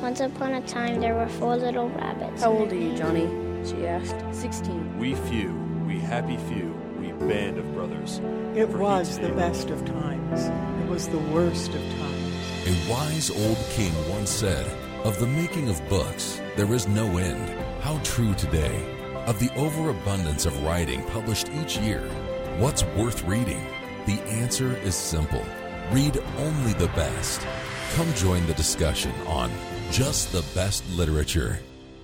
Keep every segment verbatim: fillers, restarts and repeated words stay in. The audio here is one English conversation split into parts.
Once upon a time, there were four little rabbits. How old are you, Johnny? She asked. Sixteen. We few, we happy few, we band of brothers. It For was each the day- best of times. It was the worst of times. A wise old king once said, "Of the making of books, there is no end." How true today. Of the overabundance of writing published each year, what's worth reading? The answer is simple. Read only the best. Come join the discussion on Just the Best Literature.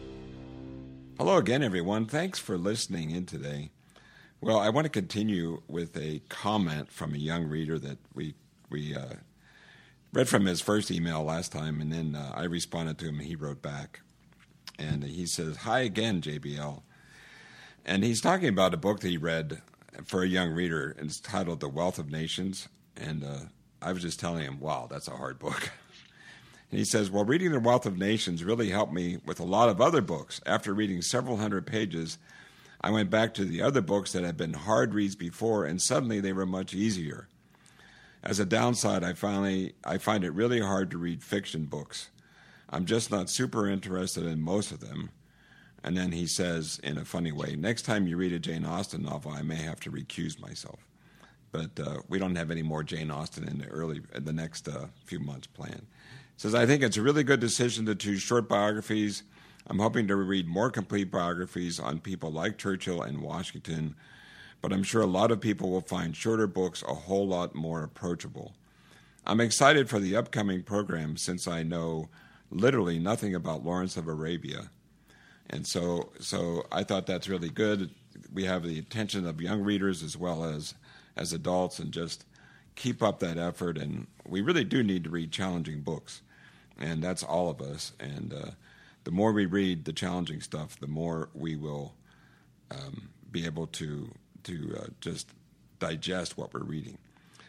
Hello again, everyone. Thanks for listening in today. Well, I want to continue with a comment from a young reader that we we uh, read from his first email last time, and then uh, I responded to him, and he wrote back. And he says, "Hi again, J B L." And he's talking about a book that he read for a young reader, and it's titled The Wealth of Nations. And uh, I was just telling him, wow, that's a hard book. And he says, well, reading The Wealth of Nations really helped me with a lot of other books. After reading several hundred pages, I went back to the other books that had been hard reads before, and suddenly they were much easier. As a downside, I finally I find it really hard to read fiction books. I'm just not super interested in most of them. And then he says, in a funny way, next time you read a Jane Austen novel, I may have to recuse myself. But uh, we don't have any more Jane Austen in the early, in the next uh, few months planned. He says, I think it's a really good decision to choose short biographies. I'm hoping to read more complete biographies on people like Churchill and Washington, but I'm sure a lot of people will find shorter books a whole lot more approachable. I'm excited for the upcoming program since I know literally nothing about Lawrence of Arabia. And so so I thought that's really good. We have the attention of young readers as well as, as adults, and just keep up that effort. And we really do need to read challenging books, and that's all of us. And uh, the more we read the challenging stuff, the more we will um, be able to, to uh, just digest what we're reading.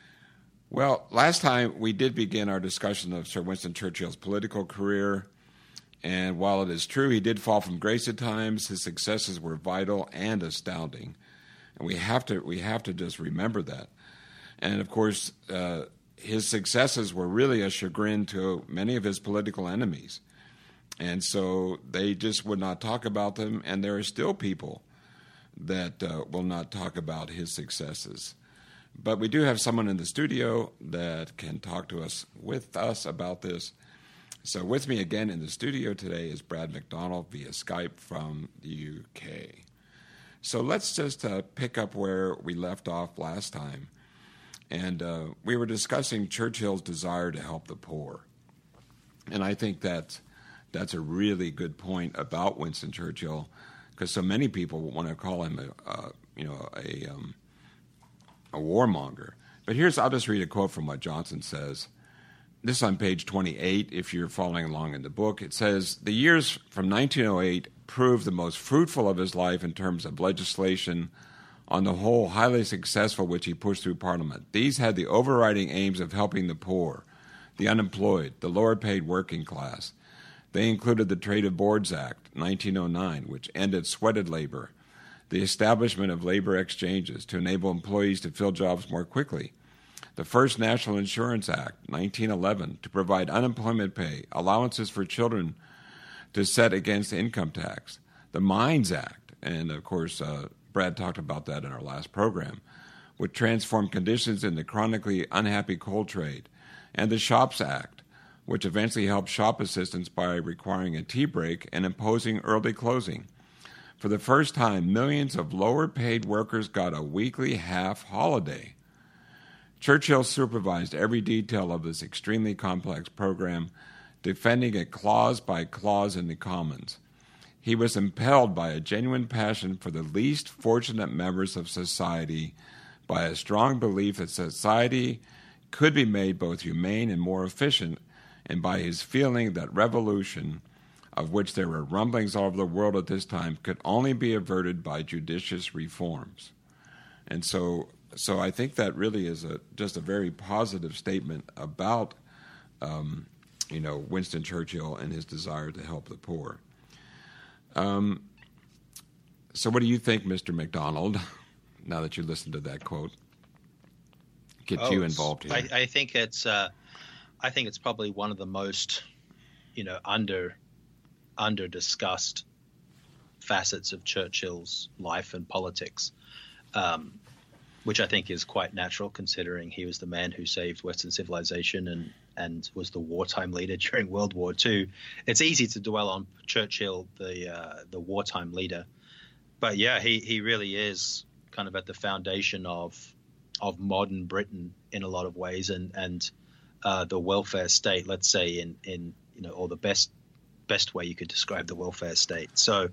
Well, last time we did begin our discussion of Sir Winston Churchill's political career. And while it is true he did fall from grace at times, his successes were vital and astounding. And we have to we have to just remember that. And, of course, uh, his successes were really a chagrin to many of his political enemies. And so they just would not talk about them, and there are still people that uh, will not talk about his successes. But we do have someone in the studio that can talk to us, with us about this. So with me again in the studio today is Brad McDonald via Skype from the U K. So let's just uh, pick up where we left off last time. And uh, we were discussing Churchill's desire to help the poor. And I think that that's a really good point about Winston Churchill, because so many people want to call him a, uh, you know, a, um, a warmonger. But here's, I'll just read a quote from what Johnson says. This is on page twenty-eight, if you're following along in the book. It says, the years from nineteen oh eight proved the most fruitful of his life in terms of legislation, on the whole highly successful, which he pushed through Parliament. These had the overriding aims of helping the poor, the unemployed, the lower-paid working class. They included the Trade of Boards Act, nineteen oh nine, which ended sweated labor, the establishment of labor exchanges to enable employees to fill jobs more quickly, the first National Insurance Act, nineteen eleven, to provide unemployment pay, allowances for children to set against income tax, the Mines Act, and of course, uh, Brad talked about that in our last program, which transformed conditions in the chronically unhappy coal trade, and the Shops Act, which eventually helped shop assistants by requiring a tea break and imposing early closing. For the first time, millions of lower-paid workers got a weekly half holiday. Churchill supervised every detail of this extremely complex program, defending it clause by clause in the Commons. He was impelled by a genuine passion for the least fortunate members of society, by a strong belief that society could be made both humane and more efficient, and by his feeling that revolution, of which there were rumblings all over the world at this time, could only be averted by judicious reforms. And so So I think that really is a just a very positive statement about, um, you know, Winston Churchill and his desire to help the poor. Um, so what do you think, Mister McDonald, now that you listened to that quote? Get oh, you involved here. I, I think it's uh, I think it's probably one of the most you know, under under discussed facets of Churchill's life and politics, um, which I think is quite natural considering he was the man who saved Western civilization and, and was the wartime leader during World War Two. It's easy to dwell on Churchill, the uh, the wartime leader, but yeah, he, he really is kind of at the foundation of of modern Britain in a lot of ways, and and uh, the welfare state, let's say, in in you know, or the best best way you could describe the welfare state. So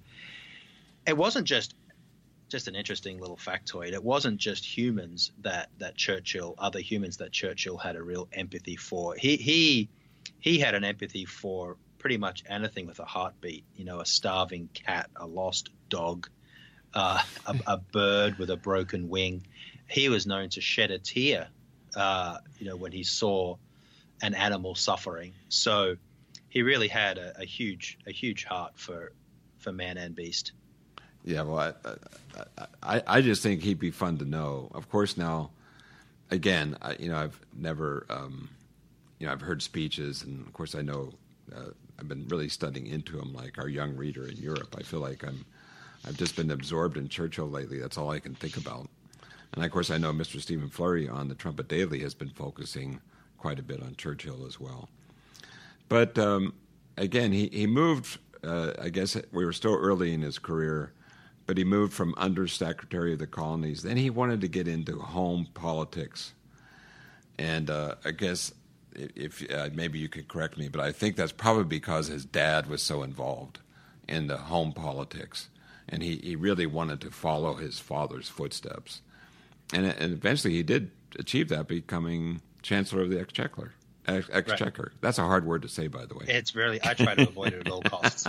it wasn't just just an interesting little factoid. It wasn't just humans that that Churchill, other humans that Churchill had a real empathy for. He he he had an empathy for pretty much anything with a heartbeat. You know, a starving cat, a lost dog, uh, a, a bird with a broken wing. He was known to shed a tear, uh, you know, when he saw an animal suffering. So he really had a, a huge a huge heart for for man and beast. Yeah, well, I, I, I just think he'd be fun to know. Of course, now, again, I, you know, I've never, um, you know, I've heard speeches, and of course, I know uh, I've been really studying into him, like our young reader in Europe. I feel like I'm, I've just been absorbed in Churchill lately. That's all I can think about. And of course, I know Mister Stephen Flurry on the Trumpet Daily has been focusing quite a bit on Churchill as well. But um, again, he he moved. Uh, I guess we were still early in his career. But he moved from Undersecretary of the Colonies. Then he wanted to get into home politics. And uh, I guess if uh, maybe you could correct me, but I think that's probably because his dad was so involved in the home politics. And he, he really wanted to follow his father's footsteps. And, and eventually he did achieve that, becoming Chancellor of the Exchequer. Ex- Exchequer. Right. That's a hard word to say, by the way. It's really, I try to avoid it at all costs.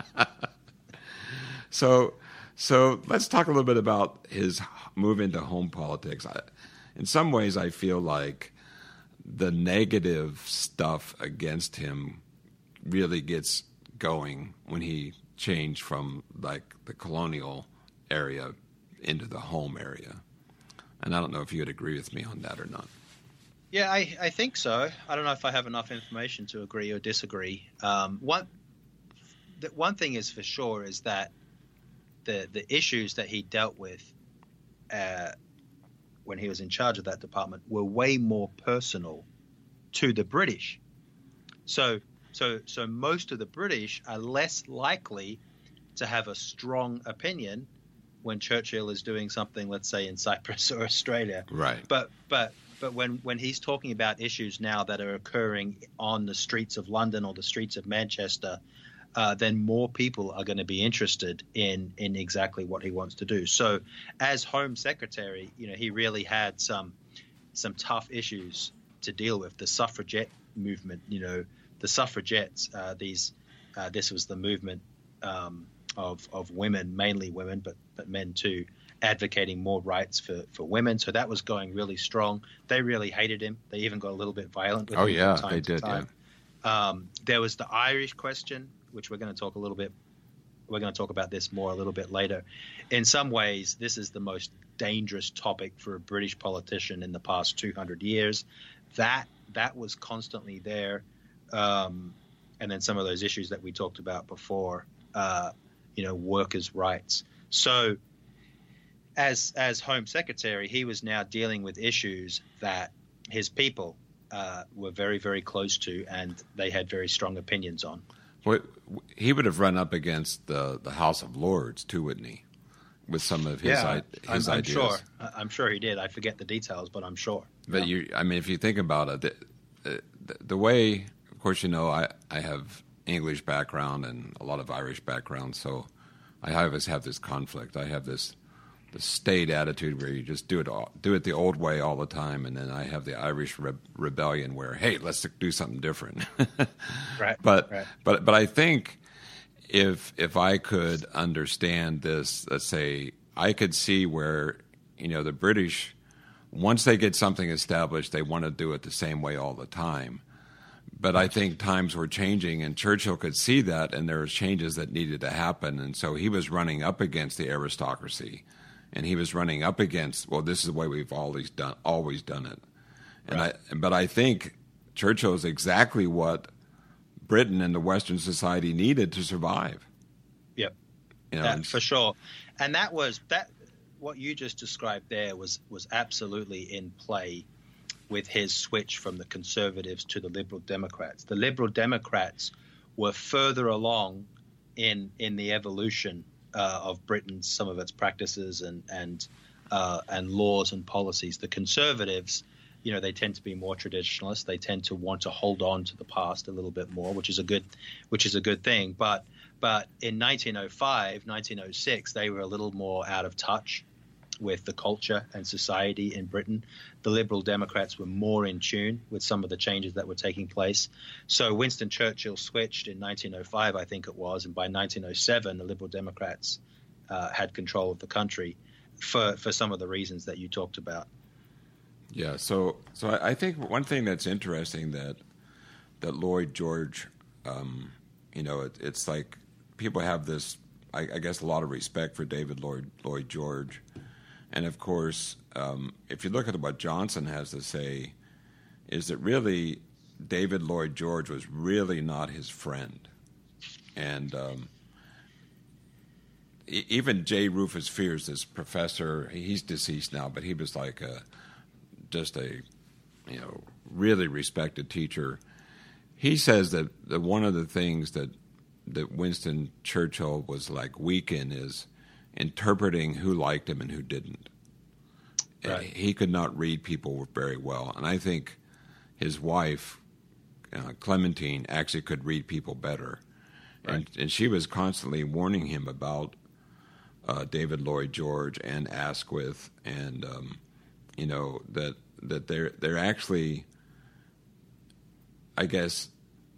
So... So let's talk a little bit about his move into home politics. I, in some ways, I feel like the negative stuff against him really gets going when he changed from like the colonial area into the home area. And I don't know if you would agree with me on that or not. Yeah, I, I think so. I don't know if I have enough information to agree or disagree. Um, one, the, one thing is for sure is that The, the issues that he dealt with uh, when he was in charge of that department were way more personal to the British. So, so, so most of the British are less likely to have a strong opinion when Churchill is doing something, let's say, in Cyprus or Australia. Right. But, but, but when, when he's talking about issues now that are occurring on the streets of London or the streets of Manchester, Uh, then more people are going to be interested in in exactly what he wants to do. So as Home Secretary, you know, he really had some some tough issues to deal with. The suffragette movement, you know, the suffragettes, uh, these uh, this was the movement um, of of women, mainly women, but but men too, advocating more rights for, for women. So that was going really strong. They really hated him. They even got a little bit violent with oh, him. Oh, yeah, from time they to did, time. yeah. Um, there was the Irish question, which we're going to talk a little bit, we're going to talk about this more a little bit later. In some ways, this is the most dangerous topic for a British politician in the past two hundred years. That that was constantly there. Um, and then some of those issues that we talked about before, uh, you know, workers' rights. So as as Home Secretary, he was now dealing with issues that his people uh, were very, very close to, and they had very strong opinions on. Well, he would have run up against the, the House of Lords too, wouldn't he? With some of his, yeah, I, his I'm, I'm ideas. sure. I'm sure he did. I forget the details, but I'm sure. But yeah. you, I mean, if you think about it, the, the, the way, of course, you know, I, I have English background and a lot of Irish background, so I always have this conflict. I have this the state attitude where you just do it all, do it the old way all the time, and then I have the Irish re- rebellion where, hey, let's do something different. right. But right. but but I think if if I could understand this, let's say I could see where, you know, the British, once they get something established, they want to do it the same way all the time. But I think times were changing, and Churchill could see that, and there was changes that needed to happen, and so he was running up against the aristocracy. And he was running up against, well, this is the way we've always done, always done it. And right. I, but I think Churchill is exactly what Britain and the Western society needed to survive. Yep, you know, uh, for sure. And that was that. What you just described there was was absolutely in play with his switch from the Conservatives to the Liberal Democrats. The Liberal Democrats were further along in in the evolution uh, of Britain's some of its practices and and uh, and laws and policies. The Conservatives, you know, they tend to be more traditionalist. They tend to want to hold on to the past a little bit more, which is a good which is a good thing. But but in nineteen oh five, nineteen oh six, they were a little more out of touch with the culture and society in Britain. The Liberal Democrats were more in tune with some of the changes that were taking place. So Winston Churchill switched in nineteen oh five, I think it was, and by nineteen oh seven, the Liberal Democrats uh, had control of the country for, for some of the reasons that you talked about. Yeah, so so I, I think one thing that's interesting that that Lloyd George, um, you know, it, it's like people have this, I, I guess, a lot of respect for David Lloyd, Lloyd George. And, of course, um, if you look at what Johnson has to say, is that really David Lloyd George was really not his friend. And um, e- even J. Rufus Fears, this professor, he's deceased now, but he was like a, just a, you know, really respected teacher. He says that, that one of the things that, that Winston Churchill was like weak in is interpreting who liked him and who didn't. Right. He could not read people very well. And I think his wife, uh, Clementine, actually could read people better. Right. And, and she was constantly warning him about uh, David Lloyd George and Asquith, and, um, you know, that that they're, they're actually, I guess,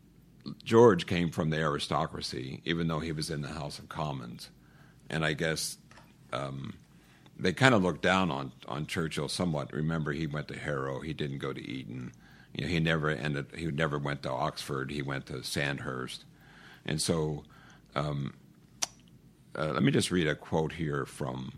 George came from the aristocracy, even though he was in the House of Commons. And I guess um, they kind of looked down on, on Churchill somewhat. Remember, he went to Harrow. He didn't go to Eton. You know, he never ended. He never went to Oxford. He went to Sandhurst. And so, um, uh, let me just read a quote here from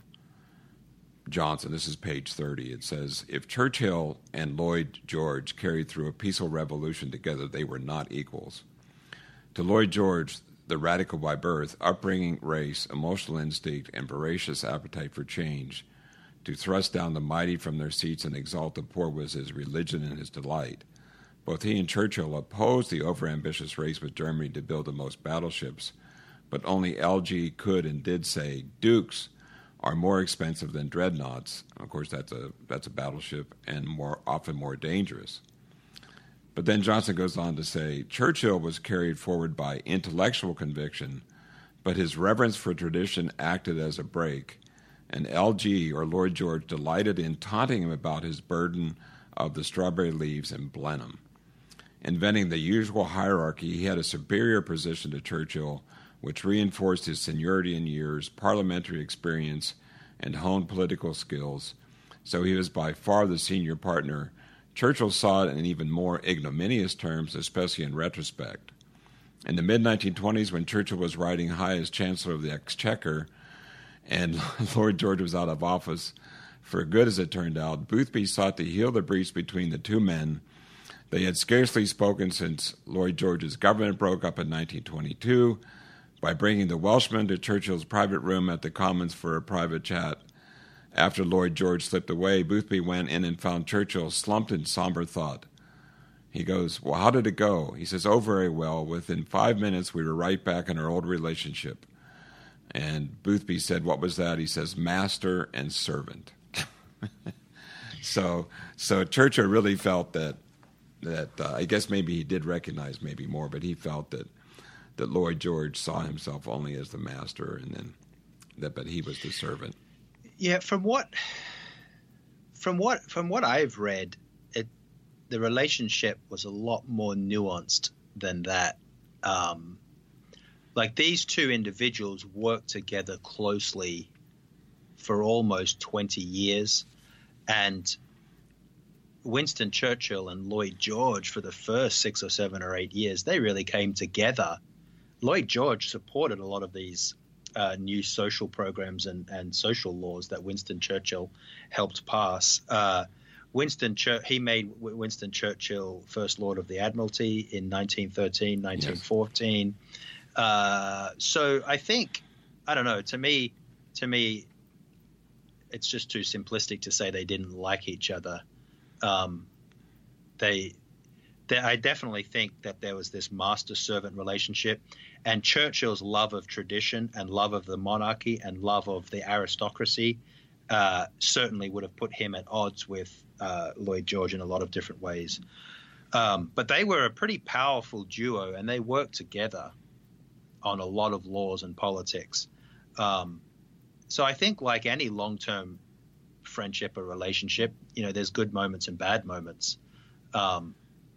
Johnson. This is page thirty. It says, "If Churchill and Lloyd George carried through a peaceful revolution together, they were not equals. To Lloyd George, the radical by birth, upbringing, race, emotional instinct, and voracious appetite for change, to thrust down the mighty from their seats and exalt the poor was his religion and his delight. Both he and Churchill opposed the overambitious race with Germany to build the most battleships, but only L G could and did say, Dukes are more expensive than dreadnoughts." Of course, that's a that's a battleship, and more often more dangerous. But then Johnson goes on to say, "Churchill was carried forward by intellectual conviction, but his reverence for tradition acted as a brake, and L G, or Lloyd George, delighted in taunting him about his burden of the strawberry leaves in Blenheim. Inventing the usual hierarchy, he had a superior position to Churchill, which reinforced his seniority in years, parliamentary experience, and honed political skills, so he was by far the senior partner. Churchill saw it in even more ignominious terms, especially in retrospect. In the mid nineteen twenties, when Churchill was riding high as Chancellor of the Exchequer and Lord George was out of office for good, as it turned out, Boothby sought to heal the breach between the two men. They had scarcely spoken since Lloyd George's government broke up in nineteen twenty-two by bringing the Welshman to Churchill's private room at the Commons for a private chat. After Lloyd George slipped away, Boothby went in and found Churchill slumped in somber thought. He goes, "Well, how did it go?" He says, "Oh, very well. Within five minutes, we were right back in our old relationship." And Boothby said, "What was that?" He says, "Master and servant." so so Churchill really felt that, that uh, I guess maybe he did recognize maybe more, but he felt that, that Lloyd George saw himself only as the master, and then that, but he was the servant. Yeah, from what from what from what I've read, it the relationship was a lot more nuanced than that. Um, like these two individuals worked together closely for almost twenty years, and Winston Churchill and Lloyd George, for the first six or seven or eight years, they really came together. Lloyd George supported a lot of these Uh, new social programs and, and social laws that Winston Churchill helped pass. Uh, Winston Chur- he made Winston Churchill First Lord of the Admiralty in nineteen thirteen, nineteen fourteen. Yes. Uh, so I think, I don't know, to me, to me, it's just too simplistic to say they didn't like each other. Um, they, they, I definitely think that there was this master-servant relationship, and Churchill's love of tradition and love of the monarchy and love of the aristocracy uh, certainly would have put him at odds with uh, Lloyd George in a lot of different ways. Um, but they were a pretty powerful duo, and they worked together on a lot of laws and politics. Um, so I think like any long-term friendship or relationship, you know, there's good moments and bad moments. Um,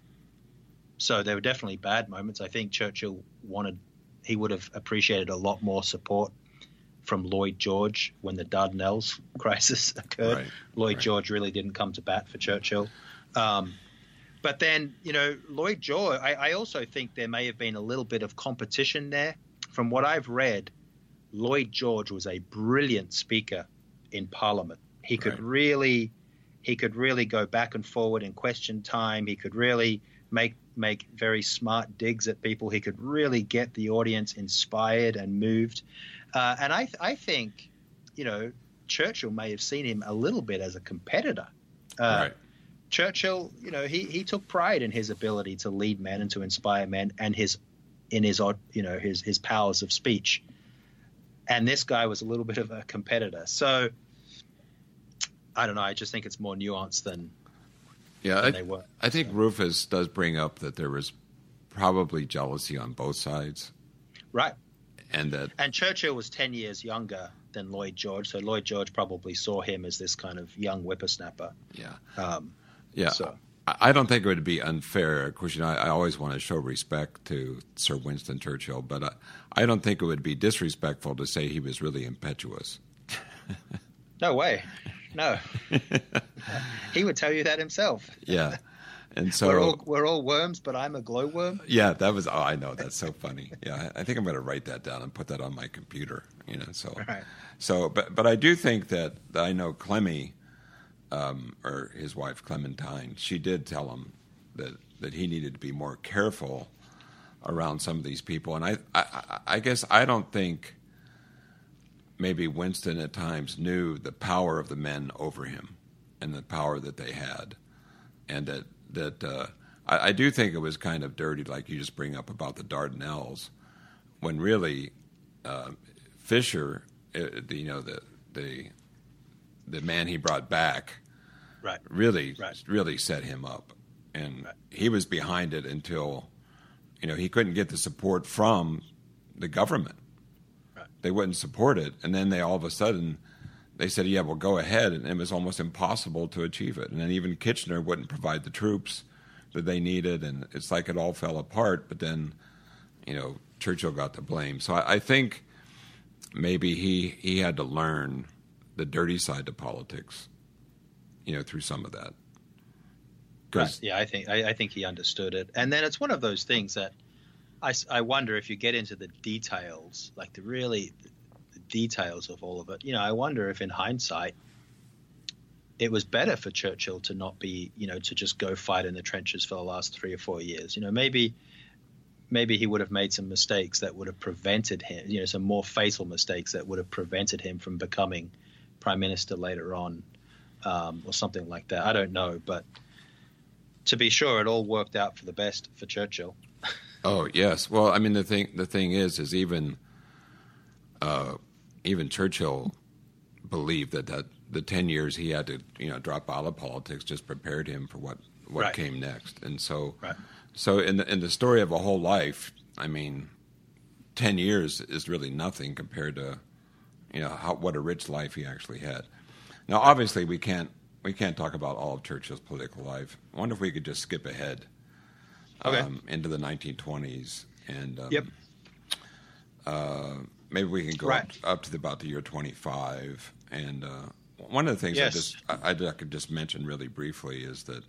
so there were definitely bad moments. I think Churchill wanted, he would have appreciated a lot more support from Lloyd George when the Dardanelles crisis occurred. Right, Lloyd right. George really didn't come to bat for Churchill. Um, But then, you know, Lloyd George, I, I also think there may have been a little bit of competition there. From what I've read, Lloyd George was a brilliant speaker in Parliament. He could right. really, he could really go back and forward in question time. He could really make make very smart digs at people. He could really get the audience inspired and moved. Uh, and I, I think, you know, Churchill may have seen him a little bit as a competitor. Uh, right. Churchill, you know, he, he took pride in his ability to lead men and to inspire men, and his in his you know his his powers of speech. And this guy was a little bit of a competitor. So I don't know. I just think it's more nuanced than yeah. than I, they were. I think so. Rufus does bring up that there was probably jealousy on both sides, right? And that and Churchill was ten years younger than Lloyd George, so Lloyd George probably saw him as this kind of young whippersnapper. Yeah. Um, Yeah, so. I don't think it would be unfair. Of course, you know, I, I always want to show respect to Sir Winston Churchill, but I, I don't think it would be disrespectful to say he was really impetuous. No way. No. He would tell you that himself. Yeah. And so we're all, we're all worms, but I'm a glowworm. Yeah, that was, oh, I know. That's so funny. Yeah, I, I think I'm going to write that down and put that on my computer, you know, so. Right. So, but, but I do think that, that I know Clemmy, Um, or his wife Clementine, she did tell him that, that he needed to be more careful around some of these people. And I, I, I guess I don't think maybe Winston at times knew the power of the men over him and the power that they had. And that, that uh, I, I do think it was kind of dirty, like you just bring up about the Dardanelles, when really uh, Fisher, uh, the, you know, the the the man he brought back, right. really, right. really set him up. And right. he was behind it until, you know, he couldn't get the support from the government. Right. They wouldn't support it. And then they all of a sudden, they said, yeah, well, go ahead. And it was almost impossible to achieve it. And then even Kitchener wouldn't provide the troops that they needed. And it's like it all fell apart. But then, you know, Churchill got the blame. So I, I think maybe he, he had to learn the dirty side of politics, you know, through some of that. Right. Yeah, I think I, I think he understood it. And then it's one of those things that I, I wonder if you get into the details, like the really the details of all of it. You know, I wonder if in hindsight it was better for Churchill to not be, you know, to just go fight in the trenches for the last three or four years. You know, maybe maybe he would have made some mistakes that would have prevented him, you know, some more fatal mistakes that would have prevented him from becoming Prime Minister later on, um, or something like that. I don't know, but to be sure, it all worked out for the best for Churchill. Oh yes, well, I mean the thing the thing is, is even uh, even Churchill believed that, that the ten years he had to you know drop out of politics just prepared him for what what right. came next, and so right. so in the in the story of a whole life, I mean, ten years is really nothing compared to. You know how, what a rich life he actually had. Now, obviously, we can't we can't talk about all of Churchill's political life. I wonder if we could just skip ahead okay. um, into the nineteen twenties, and um, yep. uh, maybe we can go right. up, up to the, about the year twenty-five. And uh, one of the things yes. I just I, I could just mention really briefly is that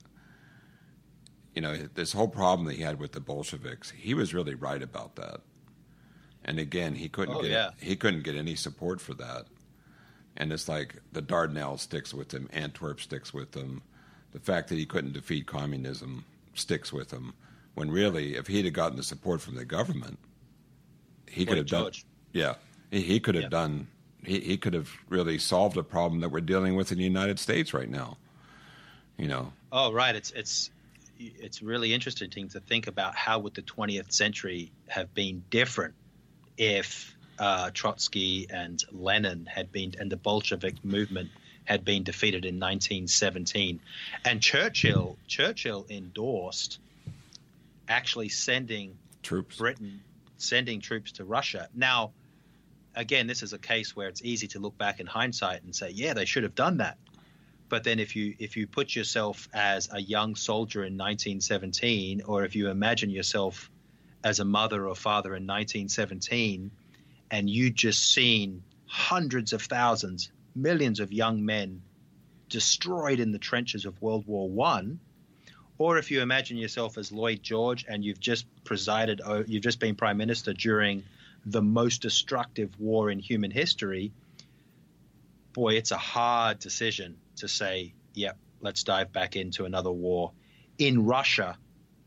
you know this whole problem that he had with the Bolsheviks, he was really right about that. And again, he couldn't oh, get yeah. he couldn't get any support for that. And it's like the Dardanelles sticks with him, Antwerp sticks with him, the fact that he couldn't defeat communism sticks with him, when really, if he'd have gotten the support from the government, he could have done. Yeah, he, he could have yeah. done. He, he could have really solved a problem that we're dealing with in the United States right now. You know. Oh, right. It's it's it's really interesting to think about how would the twentieth century have been different if uh, Trotsky and Lenin had been, and the Bolshevik movement had been defeated in nineteen seventeen, and Churchill Churchill endorsed actually sending troops, Britain sending troops to Russia. Now, again, this is a case where it's easy to look back in hindsight and say, yeah, they should have done that. But then if you if you put yourself as a young soldier in nineteen seventeen, or if you imagine yourself as a mother or father in nineteen seventeen, and you just seen hundreds of thousands, millions of young men destroyed in the trenches of World War One, or if you imagine yourself as Lloyd George and you've just presided, you've just been prime minister during the most destructive war in human history, boy, it's a hard decision to say, yep, let's dive back into another war in Russia,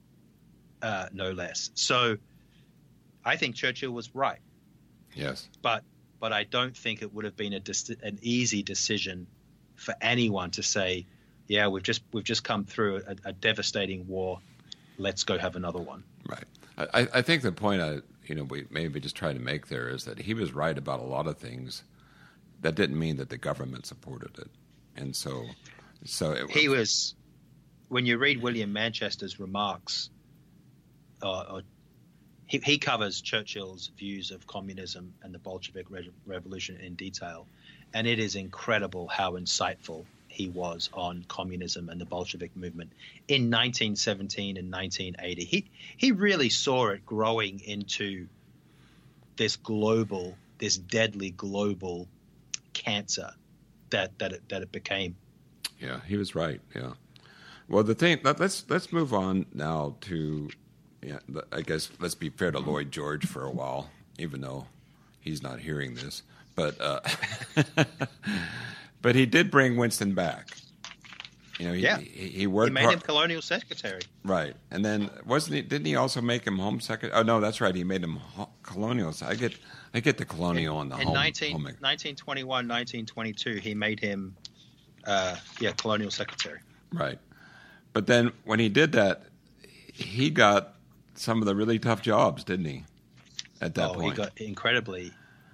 uh, no less. So I think Churchill was right. Yes. But but I don't think it would have been a an easy decision for anyone to say, yeah, we've just we've just come through a, a devastating war. Let's go have another one. Right. I, I think the point I you know we maybe just try to make there is that he was right about a lot of things. That didn't mean that the government supported it, and so so it, he was. When you read William Manchester's remarks, uh, or he, he covers Churchill's views of communism and the Bolshevik Re- Revolution in detail, and it is incredible how insightful he was on communism and the Bolshevik movement in nineteen seventeen and nineteen eighty. He he really saw it growing into this global, this deadly global cancer that that it, that it became. Yeah, he was right. Yeah. Well, the thing. Let, let's let's move on now to. Yeah, I guess let's be fair to Lloyd George for a while, even though he's not hearing this. But uh, but he did bring Winston back. You know, he, yeah, he, he worked. He made hard. him colonial secretary. Right, and then wasn't he? Didn't he also make him home secretary? Oh no, that's right. He made him ho- colonial. I get I get the colonial and the in home. nineteen, home. nineteen twenty-one, nineteen twenty-two, he made him, uh, yeah, colonial secretary. Right, but then when he did that, he got some of the really tough jobs, didn't he? At that oh, point, he got incredibly.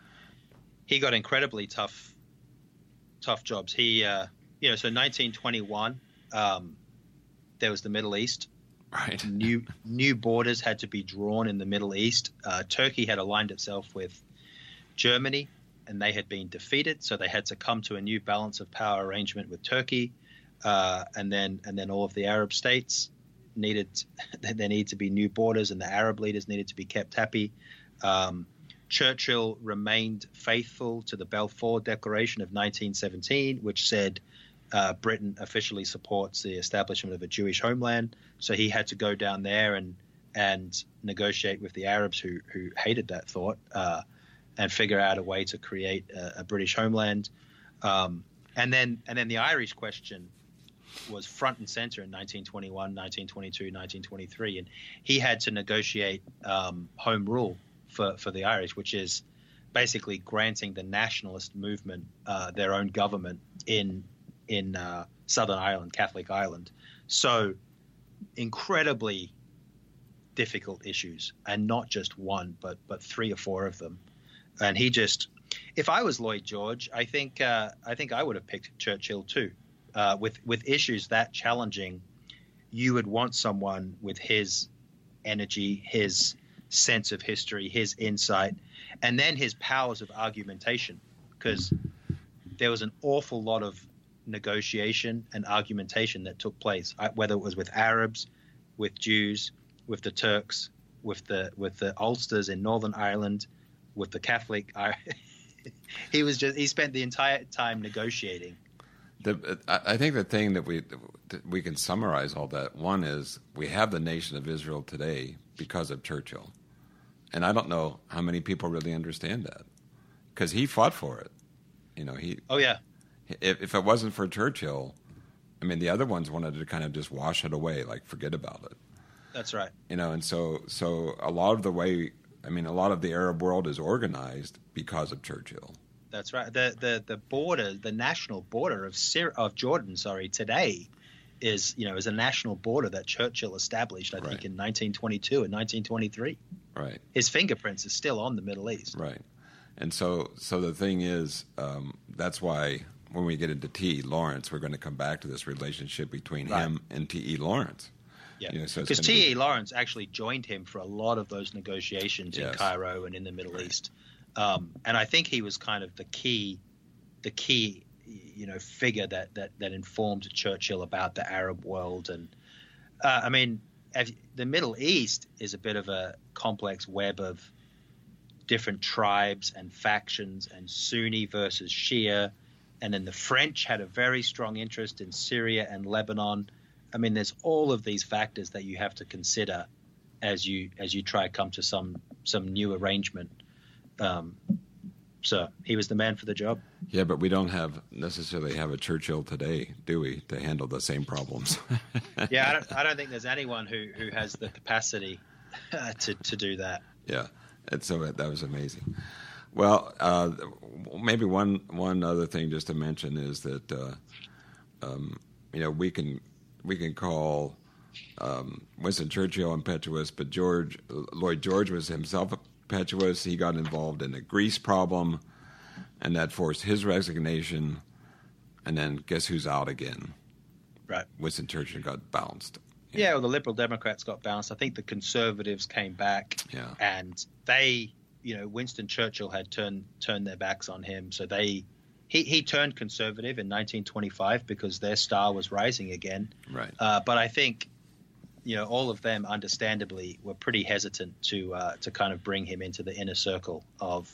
He got incredibly tough, tough jobs. He, uh, you know, so nineteen twenty-one, um, there was the Middle East. Right. New new borders had to be drawn in the Middle East. Uh, Turkey had aligned itself with Germany, and they had been defeated, so they had to come to a new balance of power arrangement with Turkey, uh, and then and then all of the Arab states needed there needed to be new borders, and the Arab leaders needed to be kept happy. Um, Churchill remained faithful to the Balfour Declaration of nineteen seventeen, which said uh, Britain officially supports the establishment of a Jewish homeland. So he had to go down there and and negotiate with the Arabs who who hated that thought, uh, and figure out a way to create a, a British homeland. Um, and then and then the Irish question was front and center in nineteen twenty-one, nineteen twenty-two, nineteen twenty-three, and he had to negotiate um, home rule for, for the Irish, which is basically granting the nationalist movement uh, their own government in in uh, Southern Ireland, Catholic Ireland. So incredibly difficult issues, and not just one, but but three or four of them. And he just, if I was Lloyd George, I think uh, I think I would have picked Churchill too. Uh, with with issues that challenging, you would want someone with his energy, his sense of history, his insight, and then his powers of argumentation, because there was an awful lot of negotiation and argumentation that took place, whether it was with Arabs, with Jews, with the Turks, with the with the Ulsters in Northern Ireland, with the Catholic. he was just he spent the entire time negotiating. The, I think the thing that we that we can summarize all that, one is we have the nation of Israel today because of Churchill. And I don't know how many people really understand that, because he fought for it. You know, he. Oh yeah. If, if it wasn't for Churchill, I mean, the other ones wanted to kind of just wash it away, like forget about it. That's right. You know, and so so a lot of the way, I mean, a lot of the Arab world is organized because of Churchill. That's right. The the the border, the national border of Syria, of Jordan, sorry, today is, you know, is a national border that Churchill established, I Right. think, in nineteen twenty-two and nineteen twenty-three. Right. His fingerprints are still on the Middle East. Right. And so so the thing is, um, that's why when we get into T E. Lawrence, we're going to come back to this relationship between Right. him and T E. Lawrence. Yeah, You know, so it's because gonna T E. be- Lawrence actually joined him for a lot of those negotiations Yes. in Cairo and in the Middle Right. East, um, and I think he was kind of the key, the key, you know, figure that that that informed Churchill about the Arab world. And uh, I mean, as, the Middle East is a bit of a complex web of different tribes and factions, and Sunni versus Shia, and then the French had a very strong interest in Syria and Lebanon. I mean, there's all of these factors that you have to consider as you as you try to come to some some new arrangement. Um, so he was the man for the job. Yeah, but we don't have necessarily have a Churchill today, do we, to handle the same problems? Yeah, I don't, I don't think there's anyone who, who has the capacity uh, to to do that. Yeah, and so that was amazing. Well, uh, maybe one one other thing just to mention is that uh, um, you know we can we can call um, Winston Churchill impetuous, but George Lloyd George was himself impetuous. He got involved in a Greece problem, and that forced his resignation. And then guess who's out again? Right. Winston Churchill got bounced. Yeah, well, the Liberal Democrats got bounced. I think the Conservatives came back, Yeah. and they, you know, Winston Churchill had turned turned their backs on him. So they, he he turned Conservative in nineteen twenty-five because their star was rising again. Right. Uh, but I think, you know, all of them, understandably, were pretty hesitant to uh, to kind of bring him into the inner circle of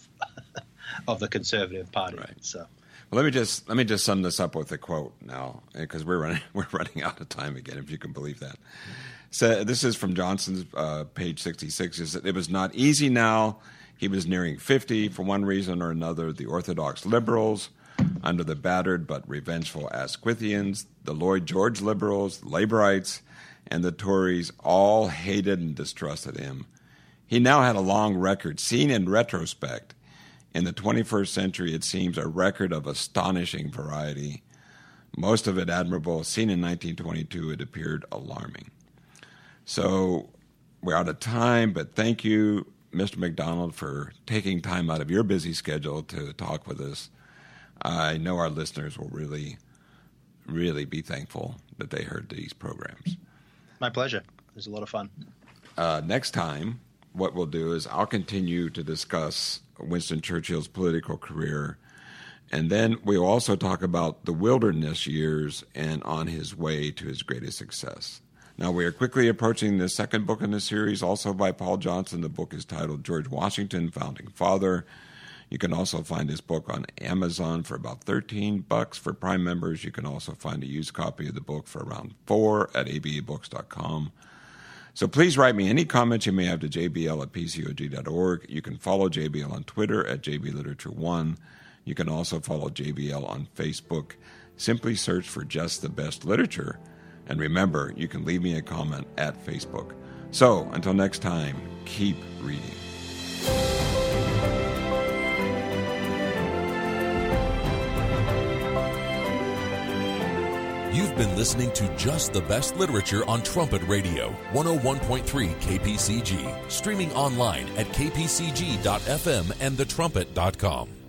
of the Conservative Party. Right. So. Well, let me just let me just sum this up with a quote now, because we're running we're running out of time again, if you can believe that. So this is from Johnson's uh, page sixty-six. Is that it was not easy now. He was nearing fifty. For one reason or another, the Orthodox liberals, under the battered but revengeful Asquithians, the Lloyd George liberals, the Laborites, and the Tories all hated and distrusted him. He now had a long record, seen in retrospect. In the twenty-first century, it seems a record of astonishing variety. Most of it admirable. Seen in nineteen twenty-two, it appeared alarming. So we're out of time, but thank you, Mister McDonald, for taking time out of your busy schedule to talk with us. I know our listeners will really, really be thankful that they heard these programs. My pleasure. It was a lot of fun. Uh, next time, what we'll do is I'll continue to discuss Winston Churchill's political career, and then we'll also talk about the wilderness years and on his way to his greatest success. Now, we are quickly approaching the second book in the series, also by Paul Johnson. The book is titled George Washington, Founding Father. You can also find this book on Amazon for about thirteen bucks for Prime members. You can also find a used copy of the book for around four at a b a books dot com. So please write me any comments you may have to j b l at p c o g dot org. You can follow J B L on Twitter at j b literature one. You can also follow J B L on Facebook. Simply search for Just the Best Literature. And remember, you can leave me a comment at Facebook. So until next time, keep reading. You've been listening to Just the Best Literature on Trumpet Radio, one oh one point three K P C G, streaming online at k p c g dot f m and the trumpet dot com.